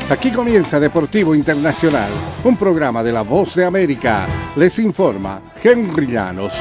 Aquí comienza Deportivo Internacional, un programa de La Voz de América. Les informa Henry Llanos.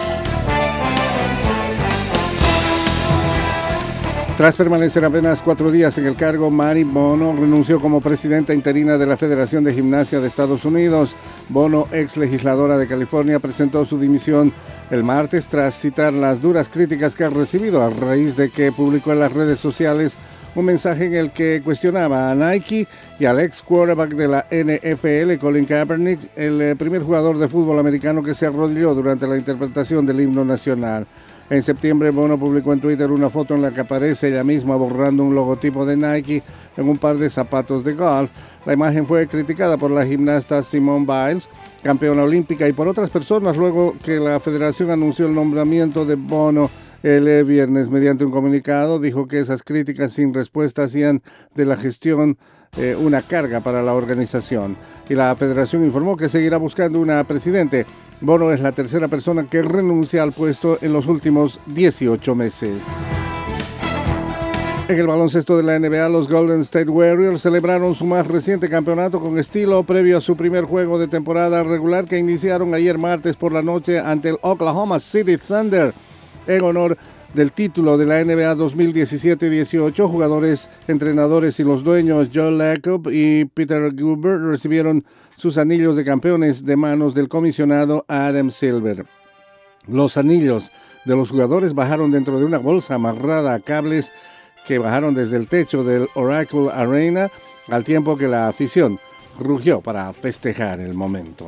Tras permanecer apenas 4 días en el cargo, Mary Bono renunció como presidenta interina de la Federación de Gimnasia de Estados Unidos. Bono, ex legisladora de California, presentó su dimisión el martes tras citar las duras críticas que ha recibido a raíz de que publicó en las redes sociales un mensaje en el que cuestionaba a Nike y al ex quarterback de la NFL, Colin Kaepernick, el primer jugador de fútbol americano que se arrodilló durante la interpretación del himno nacional. En septiembre, Bono publicó en Twitter una foto en la que aparece ella misma borrando un logotipo de Nike en un par de zapatos de golf. La imagen fue criticada por la gimnasta Simone Biles, campeona olímpica, y por otras personas luego que la federación anunció el nombramiento de Bono el viernes. Mediante un comunicado dijo que esas críticas sin respuesta hacían de la gestión una carga para la organización, y la federación informó que seguirá buscando una presidente. Bono es la tercera persona que renuncia al puesto en los últimos 18 meses. En el baloncesto de la NBA, los Golden State Warriors celebraron su más reciente campeonato con estilo previo a su primer juego de temporada regular que iniciaron ayer martes por la noche ante el Oklahoma City Thunder. En honor del título de la NBA 2017-18, jugadores, entrenadores y los dueños Joe Lacob y Peter Guber recibieron sus anillos de campeones de manos del comisionado Adam Silver. Los anillos de los jugadores bajaron dentro de una bolsa amarrada a cables que bajaron desde el techo del Oracle Arena, al tiempo que la afición rugió para festejar el momento.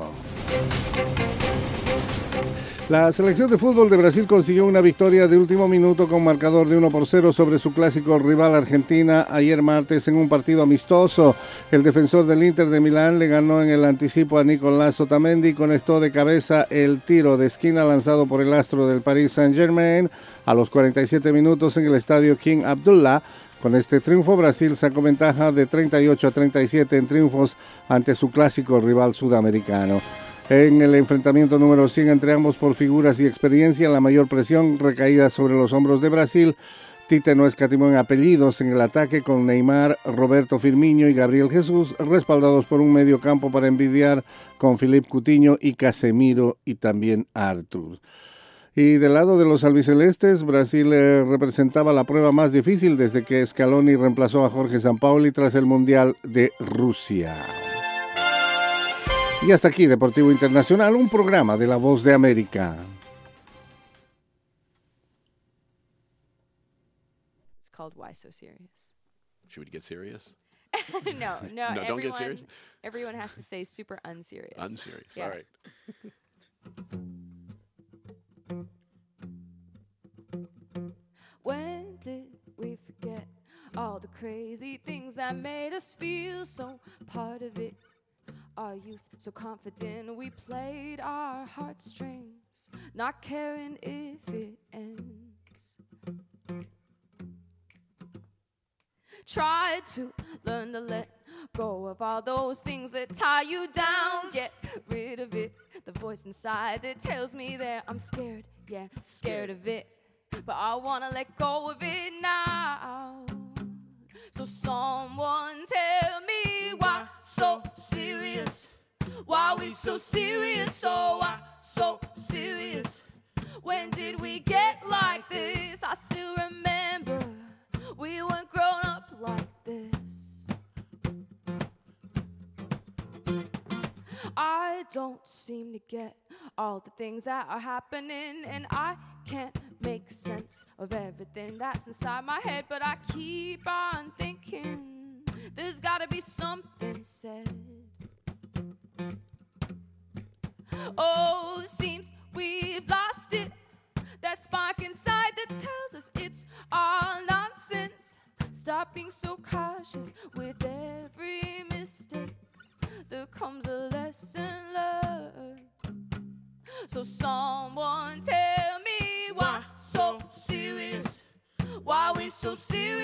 La selección de fútbol de Brasil consiguió una victoria de último minuto con marcador de 1-0 sobre su clásico rival Argentina ayer martes en un partido amistoso. El defensor del Inter de Milán le ganó en el anticipo a Nicolás Otamendi y conectó de cabeza el tiro de esquina lanzado por el astro del Paris Saint-Germain a los 47 minutos en el estadio King Abdullah. Con este triunfo, Brasil sacó ventaja de 38-37 en triunfos ante su clásico rival sudamericano. En el enfrentamiento número 100 entre ambos por figuras y experiencia, la mayor presión recaída sobre los hombros de Brasil. Tite no escatimó en apellidos en el ataque con Neymar, Roberto Firmino y Gabriel Jesús, respaldados por un medio campo para envidiar con Philippe Coutinho y Casemiro y también Arthur. Y del lado de los albicelestes, Brasil representaba la prueba más difícil desde que Scaloni reemplazó a Jorge Sampaoli tras el Mundial de Rusia. Y hasta aquí Deportivo Internacional, un programa de La Voz de América. It's called Why So Serious. Should we get serious? No, don't get serious. Everyone has to say super unserious. Unserious. Yeah. All right. When did we forget all the crazy things that made us feel so part of it? Our youth so confident, we played our heartstrings, not caring if it ends. Try to learn to let go of all those things that tie you down. Get rid of it, the voice inside that tells me that I'm scared, yeah, scared of it. But I wanna let go of it now. So someone tell me why so serious? Why we so serious? Oh, why so serious? When did we get like this? I still remember we weren't grown up like this. I don't seem to get all the things that are happening, and I can't make sense of everything that's inside my head, but I keep on thinking there's gotta be something said. Oh, seems we've lost it, that spark inside that tells us it's all nonsense. Stop being so cautious. With every mistake there comes a lesson learned. So someone tell me why so serious? Why we so serious?